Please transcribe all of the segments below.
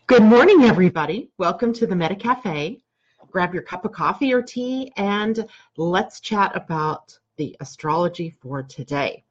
Good morning, everybody. Welcome to the Meta Cafe. Grab your cup of coffee or tea and let's chat about the astrology for today.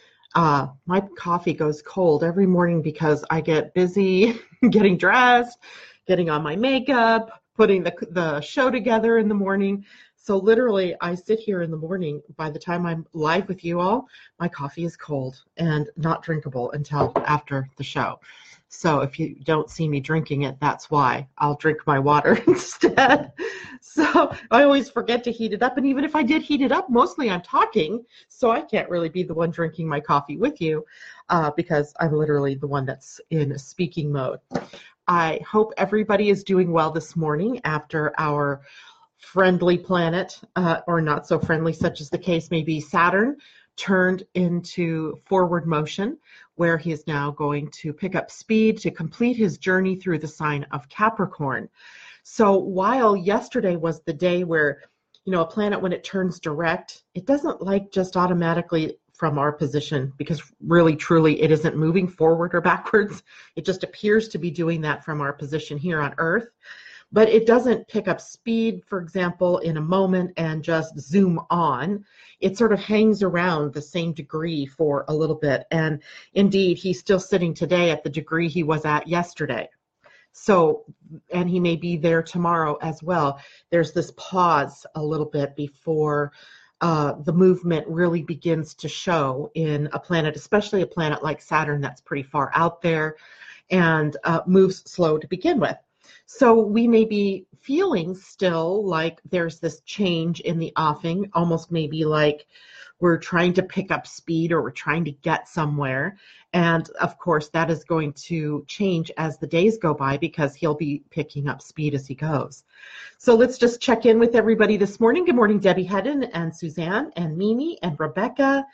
My coffee goes cold every morning because I get busy getting dressed, getting on my makeup, putting the show together in the morning. So literally, I sit here in the morning. By the time I'm live with you all, my coffee is cold and not drinkable until after the show. So if you don't see me drinking it, that's why. I'll drink my water instead. So I always forget to heat it up. And even if I did heat it up, mostly I'm talking, so I can't really be the one drinking my coffee with you because I'm literally the one that's in speaking mode. I hope everybody is doing well this morning after our friendly planet, or not so friendly, such as the case may be, Saturn, turned into forward motion, where he is now going to pick up speed to complete his journey through the sign of Capricorn. So while yesterday was the day where, a planet, when it turns direct, it doesn't like just automatically from our position, because really, truly, it isn't moving forward or backwards. It just appears to be doing that from our position here on Earth. But it doesn't pick up speed, for example, in a moment and just zoom on. It sort of hangs around the same degree for a little bit. And indeed, he's still sitting today at the degree he was at yesterday. So, and he may be there tomorrow as well. There's this pause a little bit before the movement really begins to show in a planet, especially a planet like Saturn that's pretty far out there and moves slow to begin with. So we may be feeling still like there's this change in the offing, almost maybe like we're trying to pick up speed or we're trying to get somewhere. And of course, that is going to change as the days go by because he'll be picking up speed as he goes. So let's just check in with everybody this morning. Good morning, Debbie Hedden and Suzanne and Mimi and Rebecca.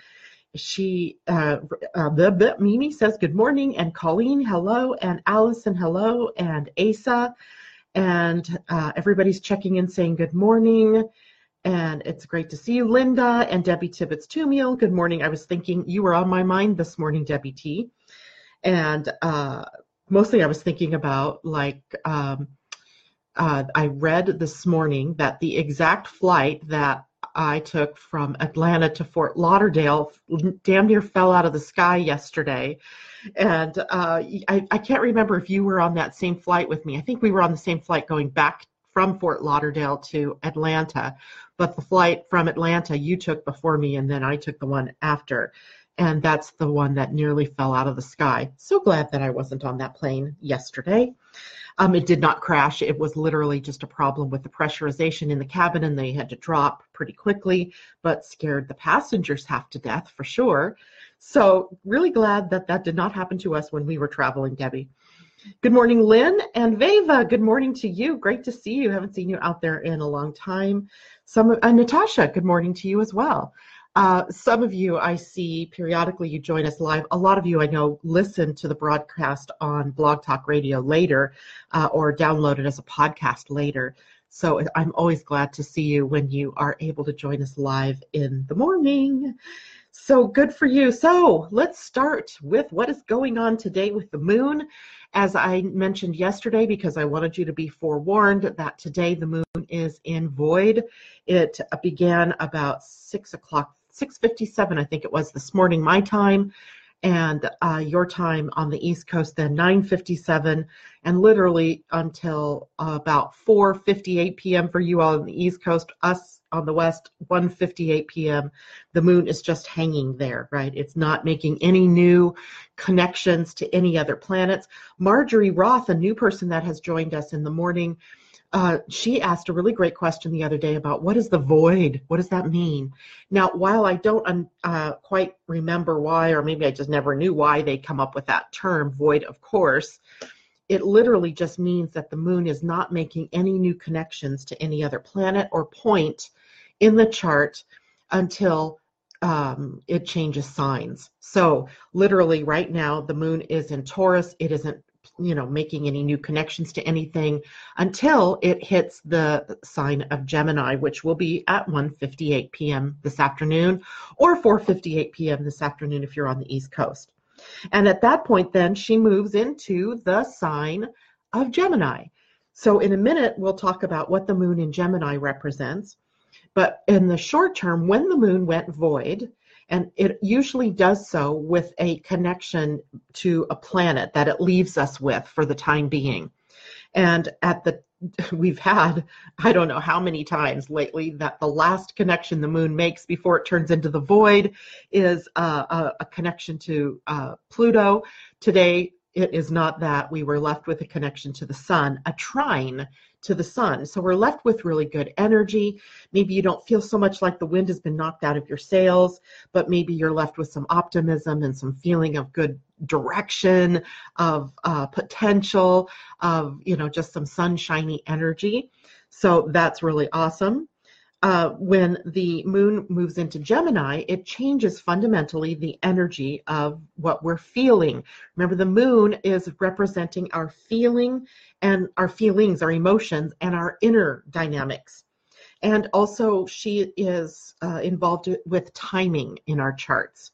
Mimi says good morning, and Colleen, hello, and Allison, hello, and Asa, and everybody's checking in saying good morning, and it's great to see you. Linda and Debbie Tibbetts-Tumiel, good morning. I was thinking you were on my mind this morning, Debbie T, and mostly I was thinking about I read this morning that the exact flight that I took from Atlanta to Fort Lauderdale damn near fell out of the sky yesterday. And I can't remember if you were on that same flight with me. I think we were on the same flight going back from Fort Lauderdale to Atlanta. But the flight from Atlanta you took before me, and then I took the one after. And that's the one that nearly fell out of the sky. So glad that I wasn't on that plane yesterday. It did not crash. It was literally just a problem with the pressurization in the cabin, and they had to drop pretty quickly, but scared the passengers half to death for sure. So really glad that that did not happen to us when we were traveling, Debbie. Good morning, Lynn and Veva. Good morning to you. Great to see you. Haven't seen you out there in a long time. Natasha, good morning to you as well. Some of you I see periodically you join us live. A lot of you I know listen to the broadcast on Blog Talk Radio later or download it as a podcast later. So I'm always glad to see you when you are able to join us live in the morning. So good for you. So let's start with what is going on today with the moon. As I mentioned yesterday, because I wanted you to be forewarned that today the moon is in void. It began about 6:57, I think it was this morning, my time, and your time on the East Coast then 9:57, and literally until about 4:58 p.m. for you all on the East Coast, us on the West, 1:58 p.m. The moon is just hanging there, right? It's not making any new connections to any other planets. Marjorie Roth, a new person that has joined us in the morning, she asked a really great question the other day about what is the void? What does that mean? Now, while I don't quite remember why, or maybe I just never knew why they come up with that term, void, of course, it literally just means that the moon is not making any new connections to any other planet or point in the chart until it changes signs. So literally right now, the moon is in Taurus. It isn't making any new connections to anything until it hits the sign of Gemini, which will be at 1:58 p.m. this afternoon or 4:58 p.m. this afternoon if you're on the East Coast. And at that point, then she moves into the sign of Gemini. So in a minute, we'll talk about what the moon in Gemini represents. But in the short term, when the moon went void, and it usually does so with a connection to a planet that it leaves us with for the time being. And we've had, I don't know how many times lately, that the last connection the moon makes before it turns into the void is a connection to Pluto. Today, it is not that. We were left with a connection to the sun, a trine to the sun. So we're left with really good energy. Maybe you don't feel so much like the wind has been knocked out of your sails, but maybe you're left with some optimism and some feeling of good direction, of potential, of, just some sunshiny energy. So that's really awesome. When the moon moves into Gemini, it changes fundamentally the energy of what we're feeling. Remember, the moon is representing our feeling and our feelings, our emotions, and our inner dynamics. And also, she is involved with timing in our charts.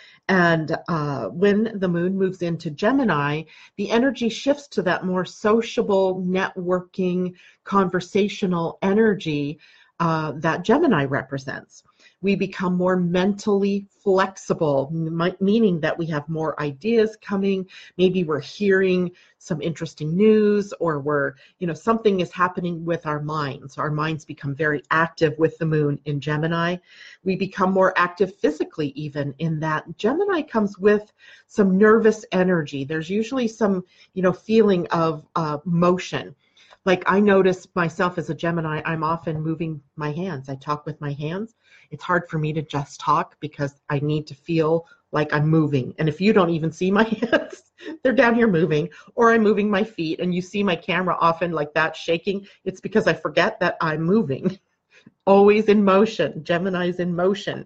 And when the moon moves into Gemini, the energy shifts to that more sociable, networking, conversational energy that Gemini represents. We become more mentally flexible, meaning that we have more ideas coming. Maybe we're hearing some interesting news, or something is happening with our minds. Our minds become very active with the moon in Gemini. We become more active physically, even in that Gemini comes with some nervous energy. There's usually some, feeling of motion. Like I notice myself as a Gemini, I'm often moving my hands. I talk with my hands. It's hard for me to just talk because I need to feel like I'm moving. And if you don't even see my hands, they're down here moving, or I'm moving my feet, and you see my camera often like that shaking, it's because I forget that I'm moving. Always in motion. Gemini's in motion.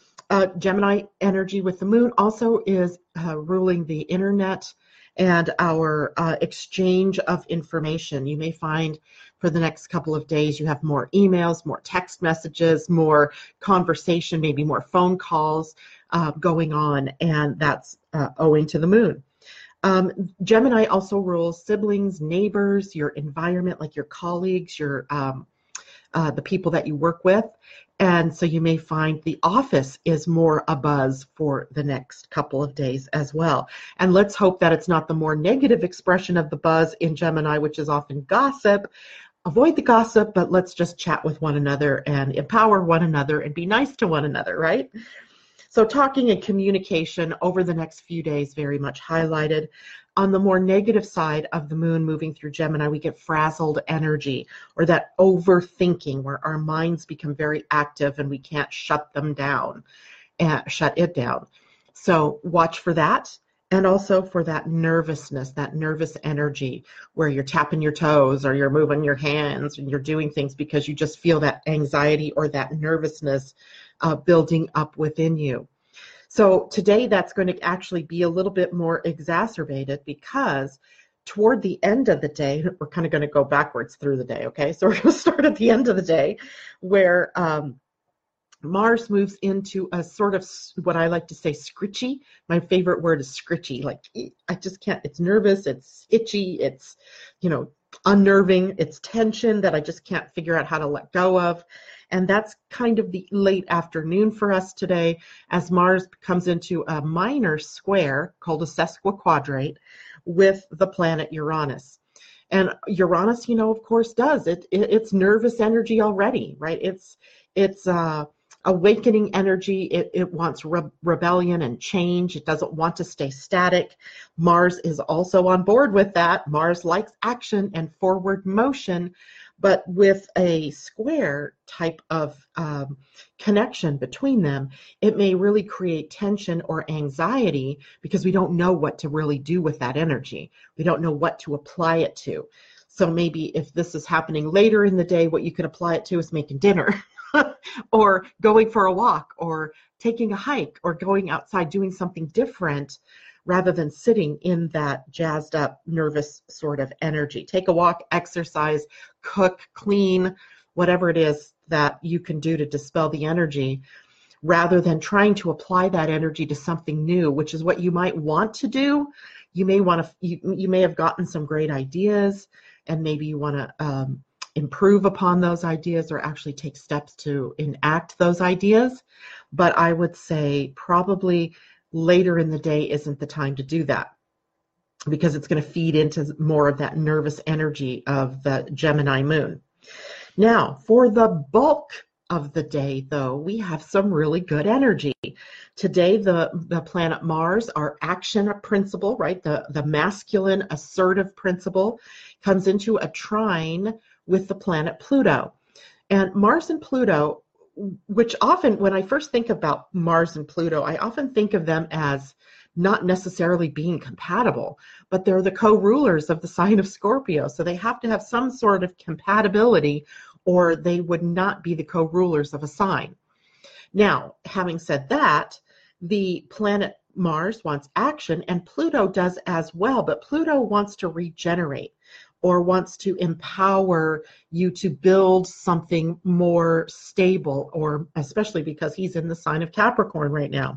Gemini energy with the moon also is ruling the internet and our exchange of information. You may find for the next couple of days you have more emails, more text messages, more conversation, maybe more phone calls going on, and that's owing to the moon. Gemini also rules siblings, neighbors, your environment, like your colleagues, your the people that you work with. And so you may find the office is more abuzz for the next couple of days as well. And let's hope that it's not the more negative expression of the buzz in Gemini, which is often gossip. Avoid the gossip, but let's just chat with one another and empower one another and be nice to one another, right? So talking and communication over the next few days, very much highlighted. On the more negative side of the moon moving through Gemini, we get frazzled energy, or that overthinking where our minds become very active and we can't shut it down. So watch for that. And also for that nervousness, that nervous energy where you're tapping your toes or you're moving your hands and you're doing things because you just feel that anxiety or that nervousness building up within you. So today that's going to actually be a little bit more exacerbated because toward the end of the day, we're kind of going to go backwards through the day, okay? So we're going to start at the end of the day where Mars moves into a sort of what I like to say scritchy. My favorite word is scritchy. Like I just can't, it's nervous, it's itchy, it's, unnerving, it's tension that I just can't figure out how to let go of. And that's kind of the late afternoon for us today as Mars comes into a minor square called a sesquiquadrate with the planet Uranus. And Uranus, of course does. It's nervous energy already, right? It's awakening energy. It wants rebellion and change. It doesn't want to stay static. Mars is also on board with that. Mars likes action and forward motion, but with a square type of connection between them, it may really create tension or anxiety because we don't know what to really do with that energy. We don't know what to apply it to. So maybe if this is happening later in the day, what you could apply it to is making dinner. Or going for a walk, or taking a hike, or going outside doing something different rather than sitting in that jazzed up, nervous sort of energy. Take a walk, exercise, cook, clean, whatever it is that you can do to dispel the energy, rather than trying to apply that energy to something new, which is what you might want to do. You may want to, you may have gotten some great ideas, and maybe you want to improve upon those ideas or actually take steps to enact those ideas. But I would say probably later in the day isn't the time to do that, because it's going to feed into more of that nervous energy of the Gemini moon. Now, for the bulk of the day, though, we have some really good energy. Today, the planet Mars, our action principle, right, the masculine assertive principle, comes into a trine with the planet Pluto. And Mars and Pluto, which often, when I first think about Mars and Pluto, I often think of them as not necessarily being compatible, but they're the co-rulers of the sign of Scorpio. So they have to have some sort of compatibility, or they would not be the co-rulers of a sign. Now, having said that, the planet Mars wants action, and Pluto does as well, but Pluto wants to regenerate or wants to empower you to build something more stable, or especially because he's in the sign of Capricorn right now.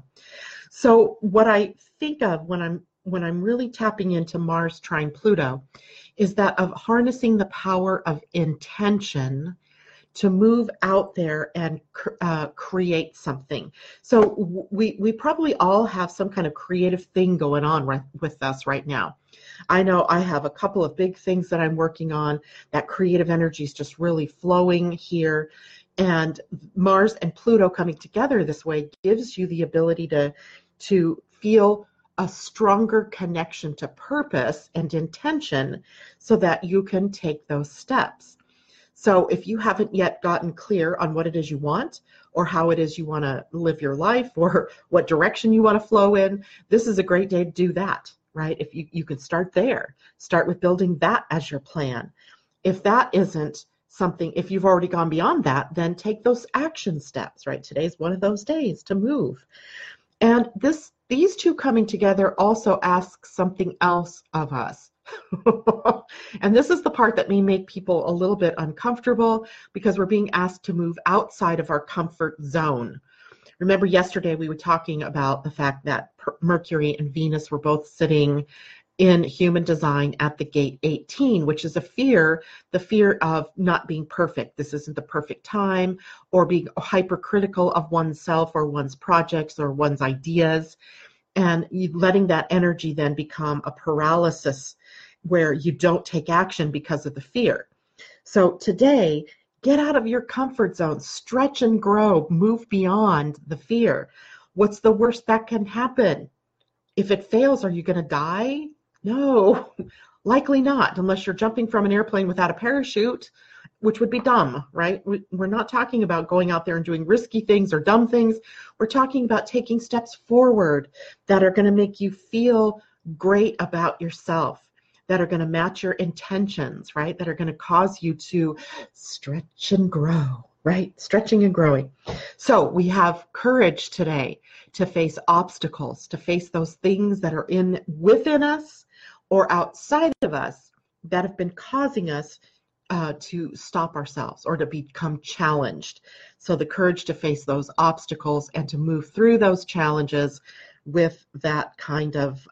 So what I think of when I'm really tapping into Mars trine Pluto is that of harnessing the power of intention to move out there and create something. So we probably all have some kind of creative thing going on with us right now. I know I have a couple of big things that I'm working on. That creative energy is just really flowing here. And Mars and Pluto coming together this way gives you the ability to feel a stronger connection to purpose and intention so that you can take those steps. So if you haven't yet gotten clear on what it is you want, or how it is you want to live your life, or what direction you want to flow in, this is a great day to do that, right? If you can start there, start with building that as your plan. If that isn't something, if you've already gone beyond that, then take those action steps, right? Today's one of those days to move. And these two coming together also ask something else of us. And this is the part that may make people a little bit uncomfortable, because we're being asked to move outside of our comfort zone. Remember yesterday we were talking about the fact that Mercury and Venus were both sitting in human design at the gate 18, which is the fear of not being perfect. This isn't the perfect time, or being hypercritical of oneself or one's projects or one's ideas, and letting that energy then become a paralysis where you don't take action because of the fear. So today, get out of your comfort zone, stretch and grow, move beyond the fear. What's the worst that can happen? If it fails, are you going to die? No, likely not, unless you're jumping from an airplane without a parachute, which would be dumb, right? We're not talking about going out there and doing risky things or dumb things. We're talking about taking steps forward that are going to make you feel great about yourself, that are going to match your intentions, right? That are going to cause you to stretch and grow, right? Stretching and growing. So we have courage today to face obstacles, to face those things that are within us or outside of us that have been causing us to stop ourselves or to become challenged. So the courage to face those obstacles and to move through those challenges with that kind of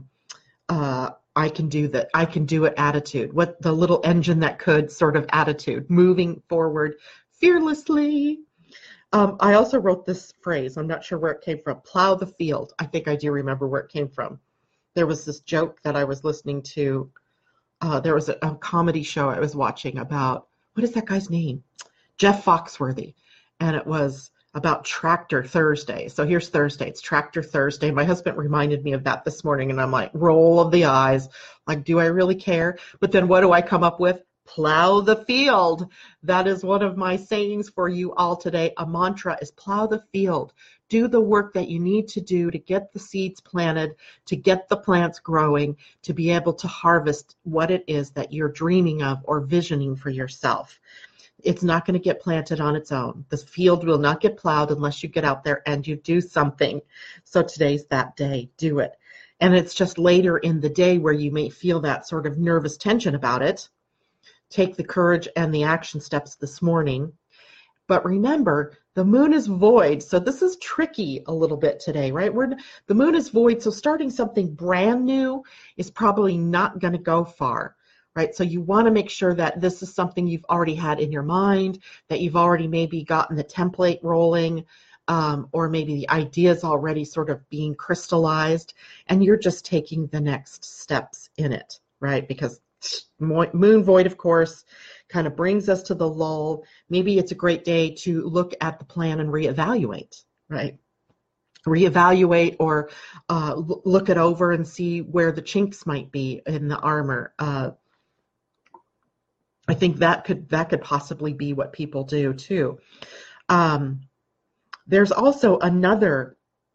I can do it attitude, what the little engine that could sort of attitude, moving forward fearlessly. I also wrote this phrase. I'm not sure where it came from. Plow the field. I think I do remember where it came from. There was this joke that I was listening to. There was a comedy show I was watching about, what is that guy's name? Jeff Foxworthy. And it was about Tractor Thursday. So here's Thursday. It's Tractor Thursday. My husband reminded me of that this morning, and I'm like, roll of the eyes. Like, do I really care? But then what do I come up with? Plow the field. That is one of my sayings for you all today. A mantra is plow the field. Do the work that you need to do to get the seeds planted, to get the plants growing, to be able to harvest what it is that you're dreaming of or visioning for yourself. It's not going to get planted on its own. The field will not get plowed unless you get out there and you do something. So today's that day. Do it. And it's just later in the day where you may feel that sort of nervous tension about it. Take the courage and the action steps this morning. But remember, the moon is void, so this is tricky a little bit today, right? The moon is void, so starting something brand new is probably not going to go far, right? So you want to make sure that this is something you've already had in your mind, that you've already maybe gotten the template rolling, or maybe the idea is already sort of being crystallized, and you're just taking the next steps in it, right? Because moon void, of course, kind of brings us to the lull. Maybe it's a great day to look at the plan and reevaluate, right? Reevaluate or look it over and see where the chinks might be in the armor. I think that could possibly be what people do too. There's also another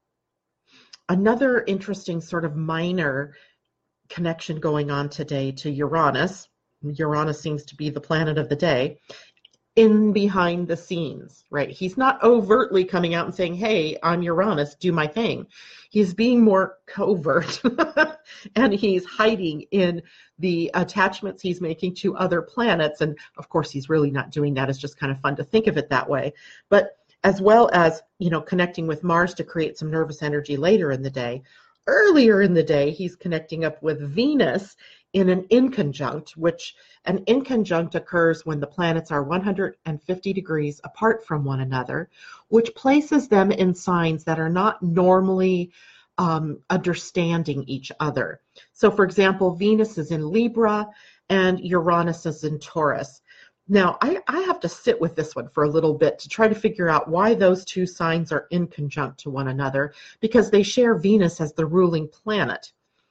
interesting sort of minor connection going on today to Uranus. Uranus seems to be the planet of the day in behind the scenes, right? He's not overtly coming out and saying, hey, I'm Uranus, do my thing. He's being more covert and he's hiding in the attachments he's making to other planets. And of course, he's really not doing that. It's just kind of fun to think of it that way. But as well as, connecting with Mars to create some nervous energy later in the day. Earlier in the day, he's connecting up with Venus in an inconjunct, which an inconjunct occurs when the planets are 150 degrees apart from one another, which places them in signs that are not normally understanding each other. So, for example, Venus is in Libra and Uranus is in Taurus. Now, I have to sit with this one for a little bit to try to figure out why those two signs are inconjunct to one another, because they share Venus as the ruling planet.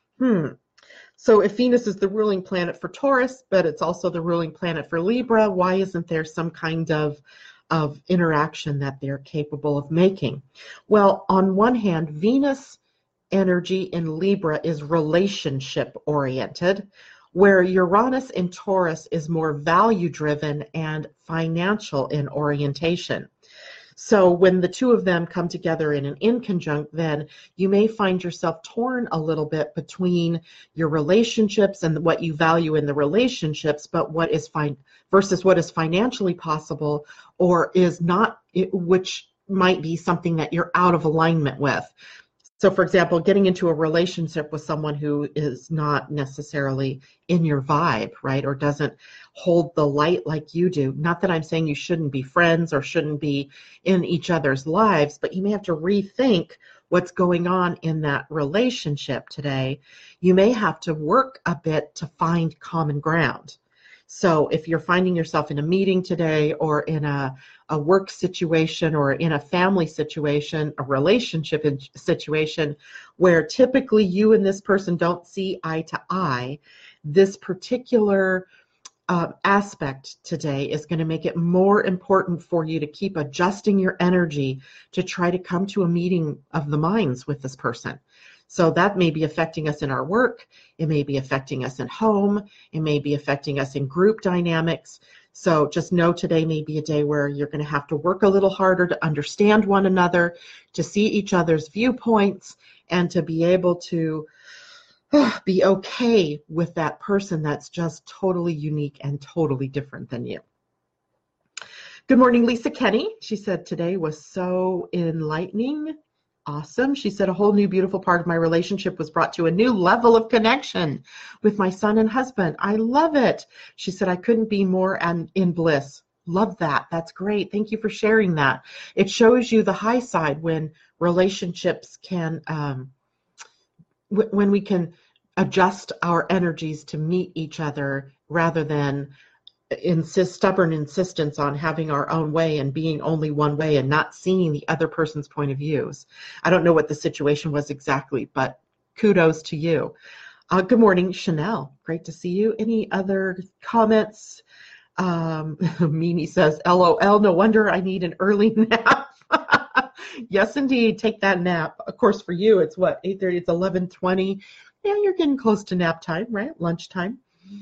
So if Venus is the ruling planet for Taurus, but it's also the ruling planet for Libra, why isn't there some kind of interaction that they're capable of making? Well, on one hand, Venus energy in Libra is relationship oriented, where Uranus in Taurus is more value-driven and financial in orientation. So when the two of them come together in an inconjunct, then you may find yourself torn a little bit between your relationships and what you value in the relationships, but what is fine versus what is financially possible or is not, which might be something that you're out of alignment with. So, for example, getting into a relationship with someone who is not necessarily in your vibe, right, or doesn't hold the light like you do. Not that I'm saying you shouldn't be friends or shouldn't be in each other's lives, but you may have to rethink what's going on in that relationship today. You may have to work a bit to find common ground. So if you're finding yourself in a meeting today or in a work situation or in a family situation, a relationship situation where typically you and this person don't see eye to eye, this particular aspect today is going to make it more important for you to keep adjusting your energy to try to come to a meeting of the minds with this person. So that may be affecting us in our work. It may be affecting us at home. It may be affecting us in group dynamics. So just know today may be a day where you're going to have to work a little harder to understand one another, to see each other's viewpoints, and to be able to be okay with that person that's just totally unique and totally different than you. Good morning, Lisa Kenny. She said today was so enlightening. Awesome. She said a whole new beautiful part of my relationship was brought to a new level of connection with my son and husband. I love it. She said I couldn't be more in bliss. Love that. That's great. Thank you for sharing that. It shows you the high side when relationships can, when we can adjust our energies to meet each other rather than stubborn insistence on having our own way and being only one way and not seeing the other person's point of views. I don't know what the situation was exactly, but kudos to you. Good morning, Chanel. Great to see you. Any other comments? Mimi says, LOL, no wonder I need an early nap. Yes, indeed. Take that nap. Of course, for you, it's what, 8:30, it's 11:20. Yeah, you're getting close to nap time, right? Lunchtime.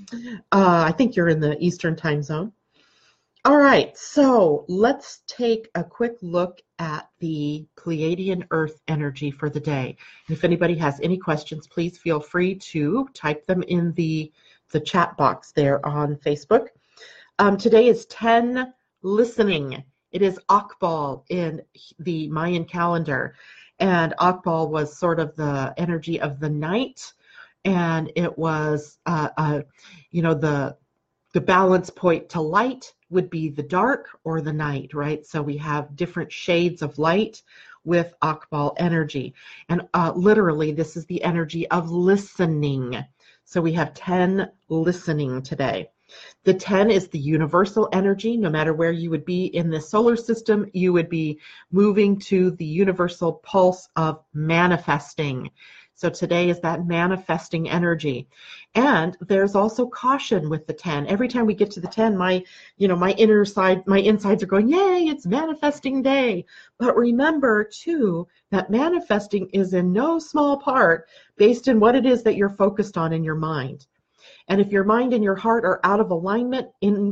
I think you're in the Eastern time zone. All right, so let's take a quick look at the Pleiadian Earth energy for the day. And if anybody has any questions, please feel free to type them in the chat box there on Facebook. Today is 10 listening It is Akbal in the Mayan calendar. And Akbal was sort of the energy of the night. And it was, the balance point to light would be the dark or the night, right? So we have different shades of light with Akbal energy. And literally, this is the energy of listening. So we have 10 listening today. The 10 is the universal energy. No matter where you would be in the solar system, you would be moving to the universal pulse of manifesting. So today is that manifesting energy. And there's also caution with the 10. Every time we get to the 10, my inner side, my insides are going, yay, it's manifesting day. But remember too, that manifesting is in no small part based on what it is that you're focused on in your mind. And if your mind and your heart are out of alignment,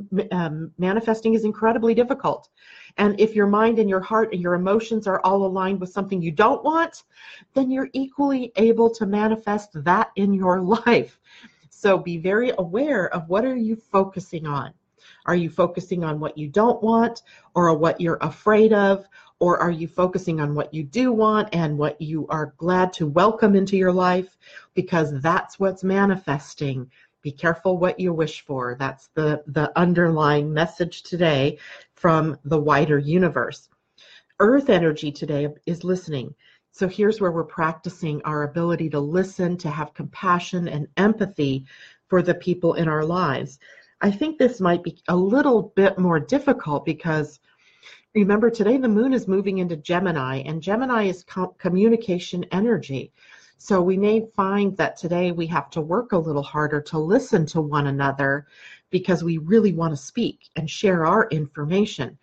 manifesting is incredibly difficult. And if your mind and your heart and your emotions are all aligned with something you don't want, then you're equally able to manifest that in your life. So be very aware of what are you focusing on. Are you focusing on what you don't want or what you're afraid of? Or are you focusing on what you do want and what you are glad to welcome into your life? Because that's what's manifesting. Be careful what you wish for. That's the underlying message today from the wider universe. Earth energy today is listening. So here's where we're practicing our ability to listen, to have compassion and empathy for the people in our lives. I think this might be a little bit more difficult because remember today the moon is moving into Gemini, and Gemini is communication energy. So we may find that today we have to work a little harder to listen to one another because we really want to speak and share our information.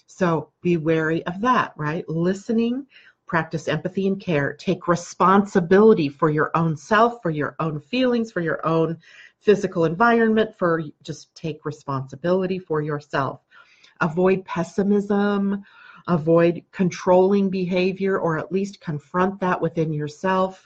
So be wary of that, right? Listening, practice empathy and care, take responsibility for your own self, for your own feelings, for your own physical environment, just take responsibility for yourself. Avoid pessimism, avoid controlling behavior, or at least confront that within yourself.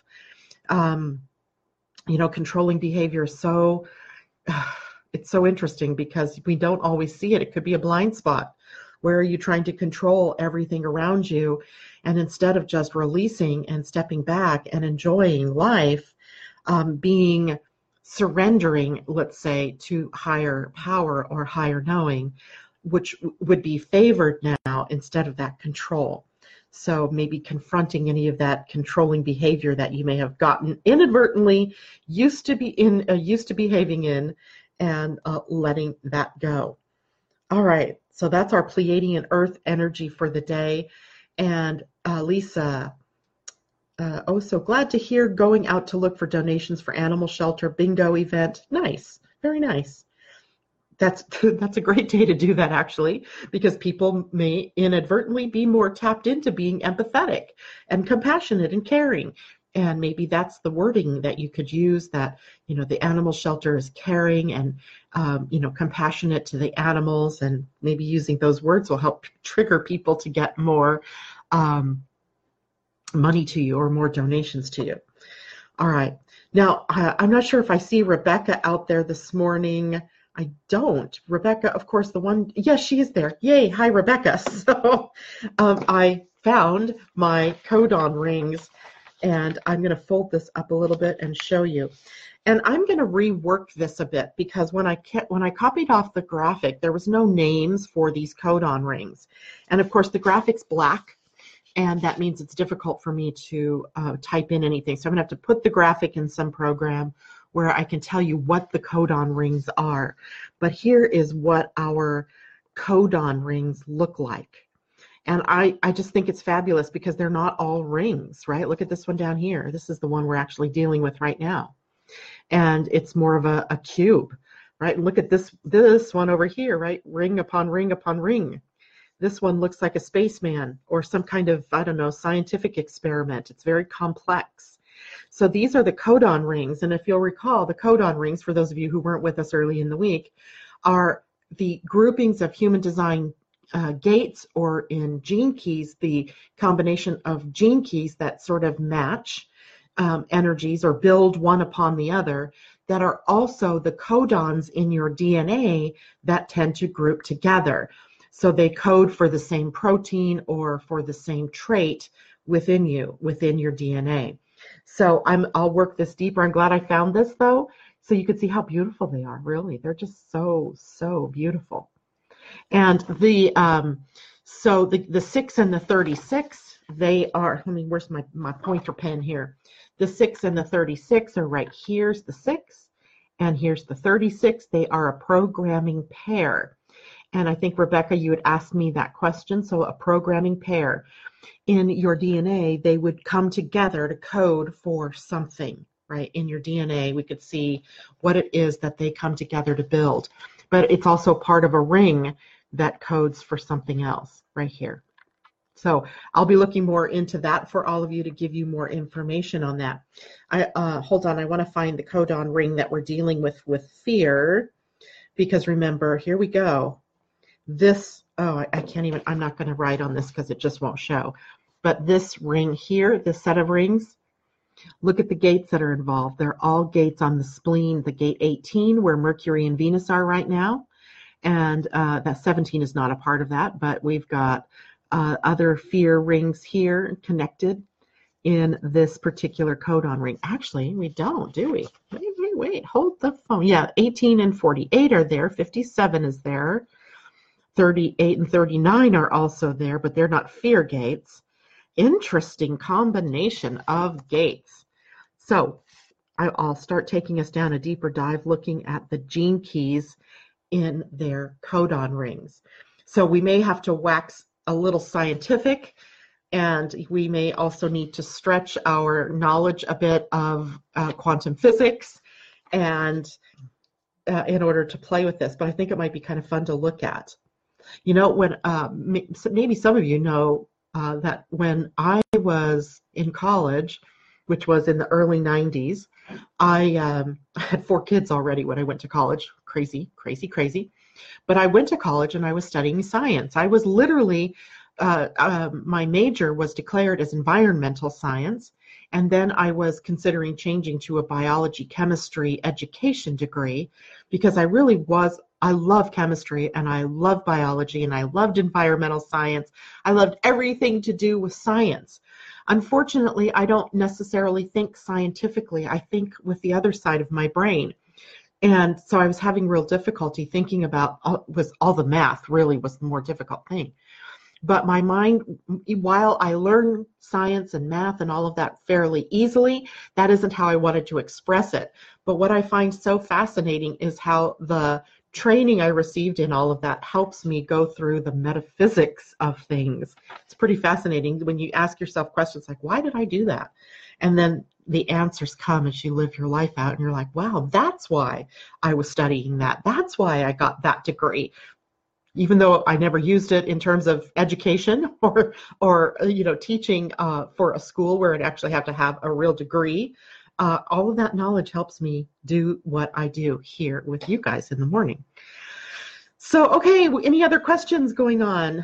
Controlling behavior is it's so interesting because we don't always see it. It could be a blind spot. Where are you trying to control everything around you? And instead of just releasing and stepping back and enjoying life, surrendering, let's say, to higher power or higher knowing, which would be favored now instead of that control. So maybe confronting any of that controlling behavior that you may have gotten inadvertently used to behaving in, and letting that go. All right, so that's our Pleiadian Earth energy for the day. And Lisa, so glad to hear going out to look for donations for animal shelter bingo event. Nice, very nice. That's a great day to do that, actually, because people may inadvertently be more tapped into being empathetic and compassionate and caring. And maybe that's the wording that you could use, that, the animal shelter is caring and, compassionate to the animals, and maybe using those words will help trigger people to get more money to you or more donations to you. All right. Now, I'm not sure if I see Rebecca out there this morning. I don't. Rebecca, of course, yes, she is there. Yay. Hi, Rebecca. So I found my codon rings, and I'm going to fold this up a little bit and show you. And I'm going to rework this a bit because when I copied off the graphic, there was no names for these codon rings. And of course, the graphic's black, and that means it's difficult for me to type in anything. So I'm going to have to put the graphic in some program where I can tell you what the codon rings are. But here is what our codon rings look like. And I just think it's fabulous because they're not all rings, right? Look at this one down here. This is the one we're actually dealing with right now. And it's more of a cube, right? And look at this one over here, right? Ring upon ring upon ring. This one looks like a spaceman or some kind of, scientific experiment. It's very complex. So these are the codon rings. And if you'll recall, the codon rings, for those of you who weren't with us early in the week, are the groupings of human design gates, or in gene keys, the combination of gene keys that sort of match energies or build one upon the other, that are also the codons in your DNA that tend to group together. So they code for the same protein or for the same trait within you, within your DNA. So I'll work this deeper. I'm glad I found this though, so you can see how beautiful they are. Really, they're just so, so beautiful. And so the 6 and the 36, they are, where's my pointer pen here? The 6 and the 36 are right here's the 6, and here's the 36. They are a programming pair. And I think, Rebecca, you had asked me that question. So a programming pair in your DNA, they would come together to code for something, right? In your DNA, we could see what it is that they come together to build. But it's also part of a ring that codes for something else right here. So I'll be looking more into that for all of you to give you more information on that. Hold on, I want to find the codon ring that we're dealing with fear, because remember, here we go. This, I can't even, I'm not going to write on this because it just won't show. But this ring here, this set of rings, look at the gates that are involved. They're all gates on the spleen, the gate 18, where Mercury and Venus are right now. And that 17 is not a part of that, but we've got other fear rings here connected in this particular codon ring. Actually, we don't, do we? Wait, hold the phone. Yeah, 18 and 48 are there. 57 is there. 38 and 39 are also there, but they're not fear gates. Interesting combination of gates. So I'll start taking us down a deeper dive looking at the gene keys in their codon rings. So we may have to wax a little scientific, and we may also need to stretch our knowledge a bit of quantum physics and in order to play with this, but I think it might be kind of fun to look at. You know, when maybe some of you know that when I was in college, which was in the early 90s, I had 4 kids already when I went to college. Crazy, crazy, crazy. But I went to college and I was studying science. I was literally, my major was declared as environmental science. And then I was considering changing to a biology chemistry education degree because I love chemistry and I love biology and I loved environmental science. I loved everything to do with science. Unfortunately, I don't necessarily think scientifically. I think with the other side of my brain. And so I was having real difficulty thinking about, all the math really was the more difficult thing. But my mind, while I learned science and math and all of that fairly easily, that isn't how I wanted to express it. But what I find so fascinating is how the training I received in all of that helps me go through the metaphysics of things. It's pretty fascinating when you ask yourself questions like, why did I do that? And then the answers come as you live your life out and you're like, wow, that's why I was studying that. That's why I got that degree. Even though I never used it in terms of education or teaching for a school where I'd actually have to have a real degree, all of that knowledge helps me do what I do here with you guys in the morning. So, okay, any other questions going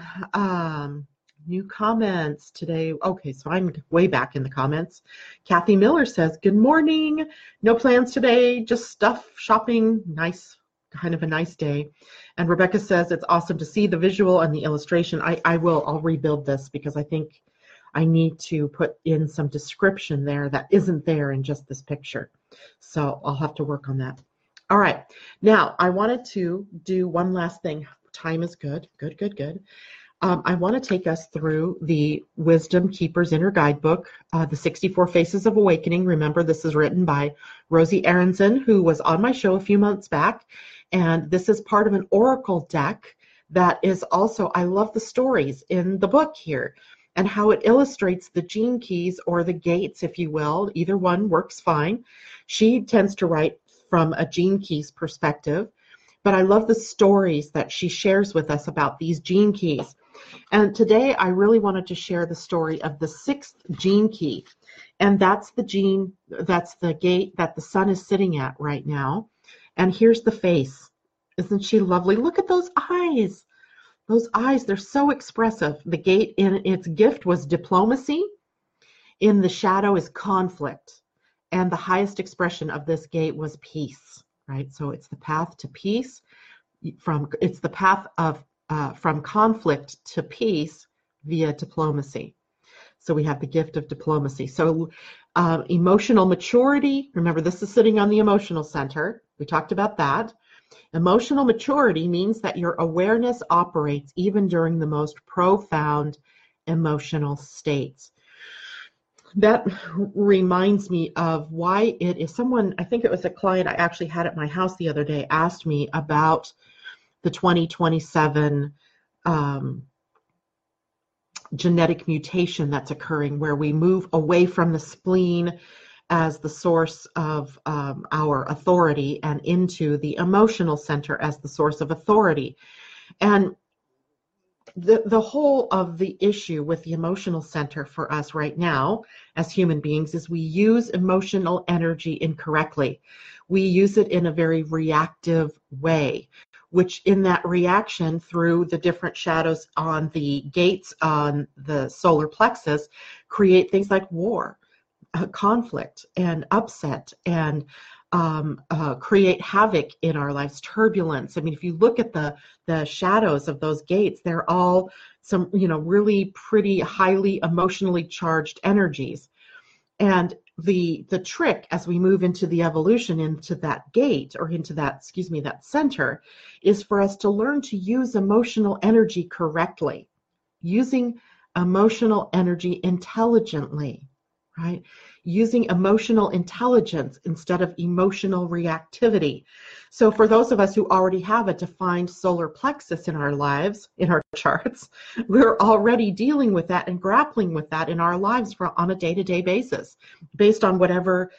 on? New comments today. Okay, so I'm way back in the comments. Kathy Miller says, good morning. No plans today, just stuff, shopping, nice, kind of a nice day. And Rebecca says, it's awesome to see the visual and the illustration. I'll rebuild this because I think I need to put in some description there that isn't there in just this picture. So I'll have to work on that. All right, now I wanted to do one last thing. Time is good, good. I want to take us through the Wisdom Keeper's Inner Guidebook, the 64 Faces of Awakening. Remember, this is written by Rosie Aronson, who was on my show a few months back. And this is part of an oracle deck that is also, I love the stories in the book here and how it illustrates the gene keys or the gates, if you will. Either one works fine. She tends to write from a gene keys perspective, but I love the stories that she shares with us about these gene keys. And today I really wanted to share the story of the 6th gene key. And that's the gene, that's the gate that the sun is sitting at right now. And here's the face. Isn't she lovely? Look at those eyes. Those eyes, they're so expressive. The gate in its gift was diplomacy. In the shadow is conflict. And the highest expression of this gate was peace, right? So it's the path to peace. It's the path of from conflict to peace via diplomacy. So we have the gift of diplomacy. So emotional maturity, remember this is sitting on the emotional center. We talked about that. Emotional maturity means that your awareness operates even during the most profound emotional states. That reminds me of why it is someone, I think it was a client I actually had at my house the other day, asked me about the 2027 genetic mutation that's occurring, where we move away from the spleen as the source of our authority and into the emotional center as the source of authority. And the whole of the issue with the emotional center for us right now as human beings is we use emotional energy incorrectly. We use it in a very reactive way, which in that reaction through the different shadows on the gates on the solar plexus create things like war, conflict, and upset, and create havoc in our lives, turbulence. I mean, if you look at the shadows of those gates, they're all some, really pretty highly emotionally charged energies. And the trick as we move into the evolution into that gate or into that, that center, is for us to learn to use emotional energy correctly, using emotional energy intelligently, right? Using emotional intelligence instead of emotional reactivity. So for those of us who already have a defined solar plexus in our lives, in our charts, we're already dealing with that and grappling with that in our lives on a day-to-day basis, based on whatever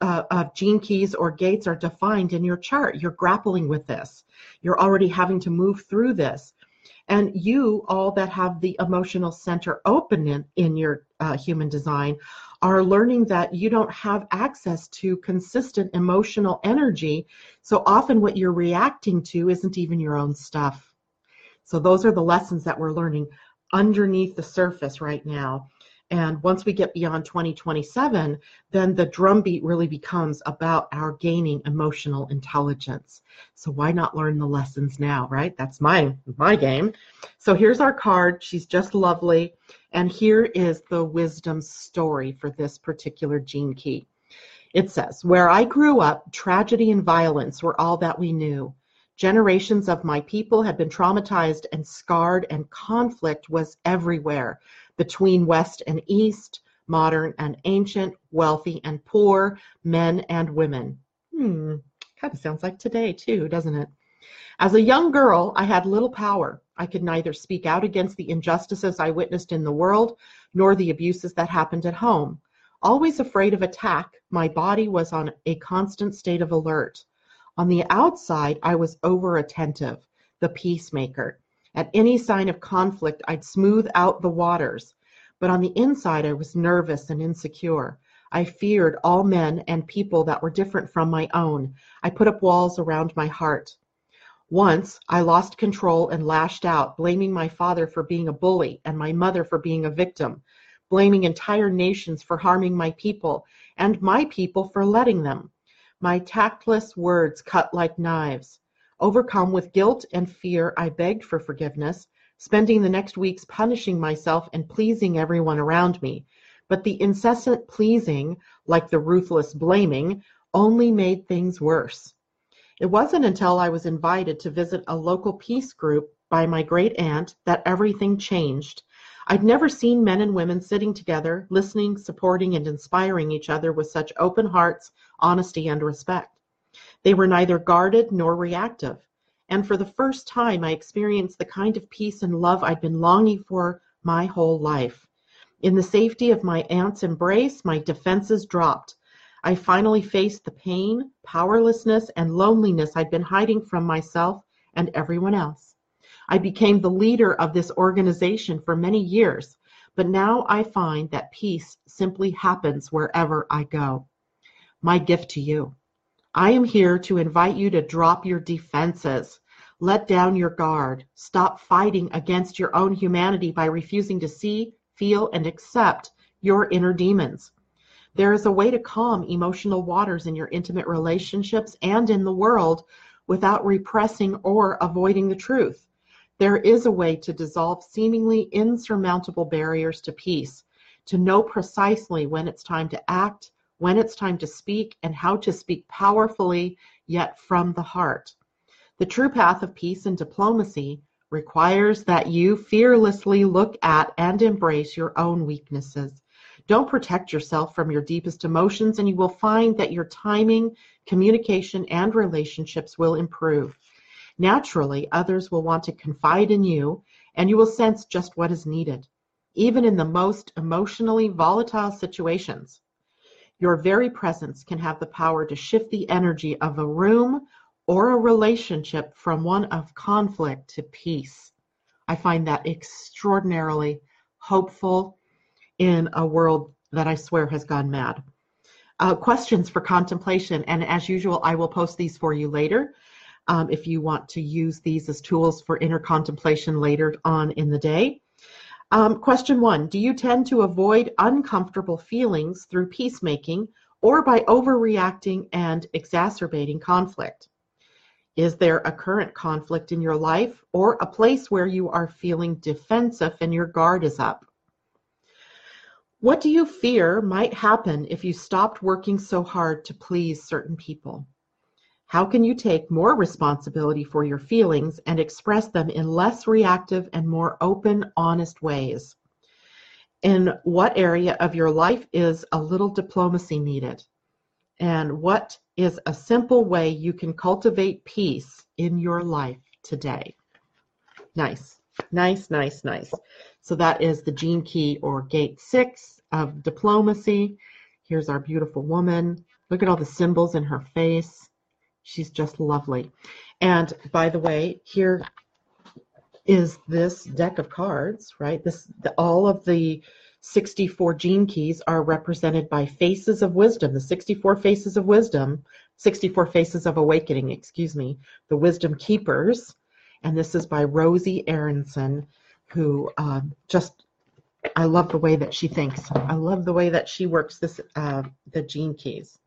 gene keys or gates are defined in your chart. You're grappling with this. You're already having to move through this. And you, all that have the emotional center open in your human design, are learning that you don't have access to consistent emotional energy. So often what you're reacting to isn't even your own stuff. So those are the lessons that we're learning underneath the surface right now. And once we get beyond 2027, then the drumbeat really becomes about our gaining emotional intelligence. So why not learn the lessons now, right? That's my game. So here's our card. She's just lovely. And here is the wisdom story for this particular gene key. It says, where I grew up, tragedy and violence were all that we knew. Generations of my people had been traumatized and scarred, and conflict was everywhere, between West and East, modern and ancient, wealthy and poor, men and women. Kind of sounds like today too, doesn't it? As a young girl, I had little power. I could neither speak out against the injustices I witnessed in the world, nor the abuses that happened at home. Always afraid of attack, my body was on a constant state of alert. On the outside, I was over-attentive, the peacemaker. At any sign of conflict, I'd smooth out the waters. But on the inside, I was nervous and insecure. I feared all men and people that were different from my own. I put up walls around my heart. Once, I lost control and lashed out, blaming my father for being a bully and my mother for being a victim, blaming entire nations for harming my people and my people for letting them. My tactless words cut like knives. Overcome with guilt and fear, I begged for forgiveness, spending the next weeks punishing myself and pleasing everyone around me. But the incessant pleasing, like the ruthless blaming, only made things worse. It wasn't until I was invited to visit a local peace group by my great aunt that everything changed. I'd never seen men and women sitting together, listening, supporting, and inspiring each other with such open hearts, honesty, and respect. They were neither guarded nor reactive. And for the first time, I experienced the kind of peace and love I'd been longing for my whole life. In the safety of my aunt's embrace, my defenses dropped. I finally faced the pain, powerlessness, and loneliness I'd been hiding from myself and everyone else. I became the leader of this organization for many years, but now I find that peace simply happens wherever I go. My gift to you. I am here to invite you to drop your defenses. Let down your guard. Stop fighting against your own humanity by refusing to see, feel, and accept your inner demons. There is a way to calm emotional waters in your intimate relationships and in the world without repressing or avoiding the truth. There is a way to dissolve seemingly insurmountable barriers to peace, to know precisely when it's time to act, when it's time to speak, and how to speak powerfully, yet from the heart. The true path of peace and diplomacy requires that you fearlessly look at and embrace your own weaknesses. Don't protect yourself from your deepest emotions, and you will find that your timing, communication, and relationships will improve. Naturally, others will want to confide in you, and you will sense just what is needed, even in the most emotionally volatile situations. Your very presence can have the power to shift the energy of a room or a relationship from one of conflict to peace. I find that extraordinarily hopeful in a world that I swear has gone mad. Questions for contemplation, and as usual, I will post these for you later if you want to use these as tools for inner contemplation later on in the day. Question 1, do you tend to avoid uncomfortable feelings through peacemaking or by overreacting and exacerbating conflict? Is there a current conflict in your life or a place where you are feeling defensive and your guard is up? What do you fear might happen if you stopped working so hard to please certain people? How can you take more responsibility for your feelings and express them in less reactive and more open, honest ways? In what area of your life is a little diplomacy needed? And what is a simple way you can cultivate peace in your life today? Nice, nice, nice, nice. So that is the Gene Key, or Gate 6 of diplomacy. Here's our beautiful woman. Look at all the symbols in her face. She's just lovely. And by the way, here is this deck of cards, right? All of the 64 gene keys are represented by faces of wisdom, the 64 faces of wisdom, 64 faces of awakening, excuse me, the wisdom keepers. And this is by Rosie Aronson, who I love the way that she thinks. I love the way that she works the gene keys.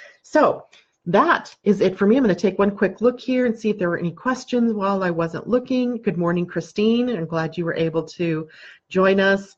So that is it for me. I'm going to take one quick look here and see if there were any questions while I wasn't looking. Good morning, Christine. I'm glad you were able to join us.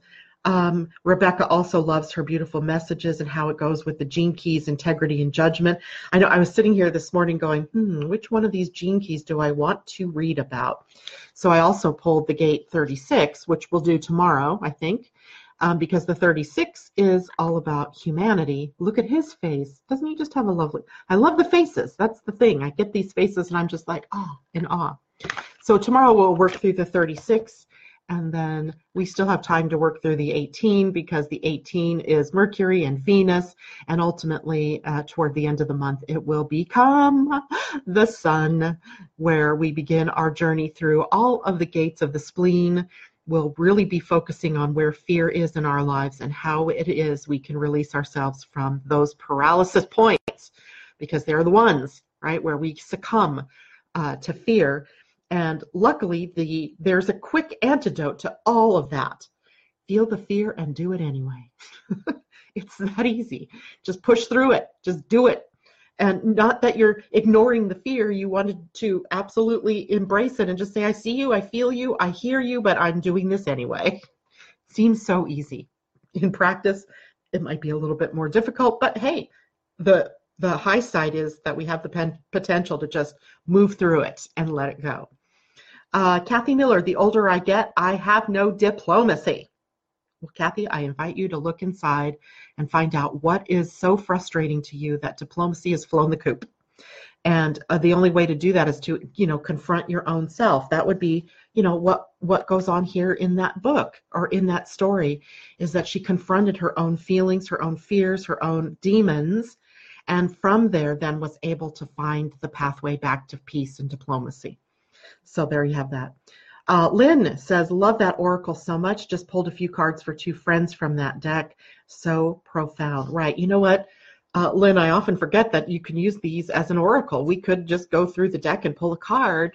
Rebecca also loves her beautiful messages and how it goes with the gene keys, integrity, and judgment. I know I was sitting here this morning going, which one of these gene keys do I want to read about? So I also pulled the Gate 36, which we'll do tomorrow, I think. Because the 36 is all about humanity. Look at his face. Doesn't he just have a lovely... I love the faces. That's the thing. I get these faces and I'm just like, oh, in awe. So tomorrow we'll work through the 36, and then we still have time to work through the 18, because the 18 is Mercury and Venus, and ultimately toward the end of the month it will become the Sun, where we begin our journey through all of the gates of the spleen. We'll really be focusing on where fear is in our lives and how it is we can release ourselves from those paralysis points, because they're the ones, right, where we succumb to fear. And luckily, there's a quick antidote to all of that. Feel the fear and do it anyway. It's that easy. Just push through it. Just do it. And not that you're ignoring the fear. You wanted to absolutely embrace it and just say, I see you, I feel you, I hear you, but I'm doing this anyway. Seems so easy. In practice, it might be a little bit more difficult, but hey, the high side is that we have the potential to just move through it and let it go. Kathy Miller, the older I get, I have no diplomacy. Well, Kathy, I invite you to look inside and find out what is so frustrating to you that diplomacy has flown the coop. And the only way to do that is to, confront your own self. That would be, what goes on here in that book or in that story is that she confronted her own feelings, her own fears, her own demons, and from there then was able to find the pathway back to peace and diplomacy. So there you have that. Lynn says, love that oracle so much. Just pulled a few cards for two friends from that deck. So profound. Right. You know what, Lynn, I often forget that you can use these as an oracle. We could just go through the deck and pull a card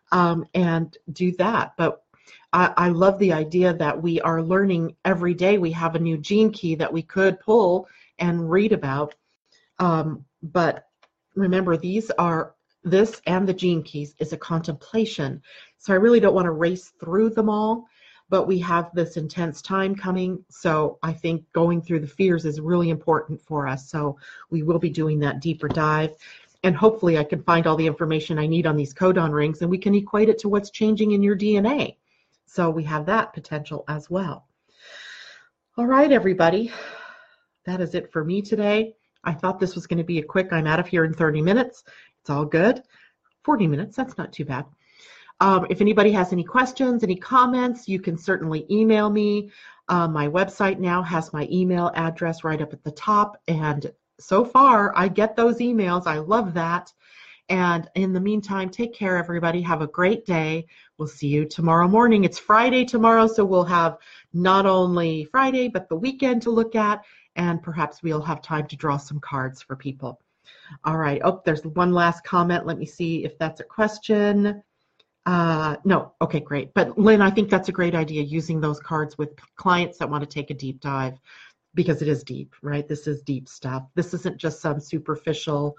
and do that. But I love the idea that we are learning every day. We have a new gene key that we could pull and read about. But remember, these are this and the Gene Keys is a contemplation. So I really don't want to race through them all, but we have this intense time coming. So I think going through the fears is really important for us. So we will be doing that deeper dive. And hopefully I can find all the information I need on these codon rings, and we can equate it to what's changing in your DNA. So we have that potential as well. All right, everybody. That is it for me today. I thought this was going to be a quick, I'm out of here in 30 minutes. It's all good. 40 minutes, that's not too bad. If anybody has any questions, any comments, you can certainly email me. My website now has my email address right up at the top, and so far I get those emails. I love that. And in the meantime, take care, everybody. Have a great day. We'll see you tomorrow morning. It's Friday tomorrow, so we'll have not only Friday, but the weekend to look at, and perhaps we'll have time to draw some cards for people. All right. Oh, there's one last comment. Let me see if that's a question. No. Okay, great. But Lynn, I think that's a great idea, using those cards with clients that want to take a deep dive, because it is deep, right? This is deep stuff. This isn't just some superficial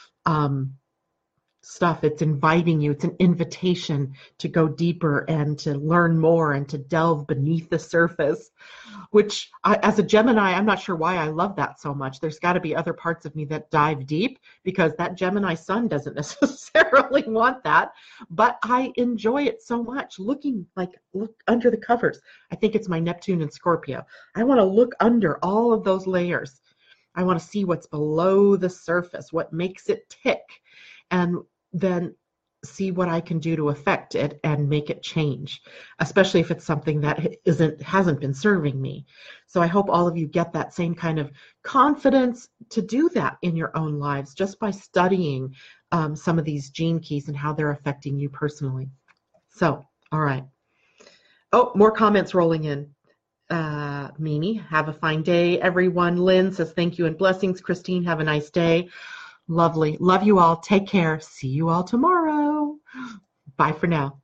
stuff. It's inviting you. It's an invitation to go deeper and to learn more and to delve beneath the surface, which as a Gemini, I'm not sure why I love that so much. There's got to be other parts of me that dive deep, because that Gemini sun doesn't necessarily want that, but I enjoy it so much. Look under the covers. I think it's my Neptune and Scorpio. I want to look under all of those layers. I want to see what's below the surface, what makes it tick, and then see what I can do to affect it and make it change, especially if it's something that hasn't been serving me. So I hope all of you get that same kind of confidence to do that in your own lives, just by studying some of these gene keys and how they're affecting you personally. So, all right. Oh, more comments rolling in. Mimi, have a fine day, everyone. Lynn says thank you and blessings. Christine, have a nice day. Lovely. Love you all. Take care. See you all tomorrow. Bye for now.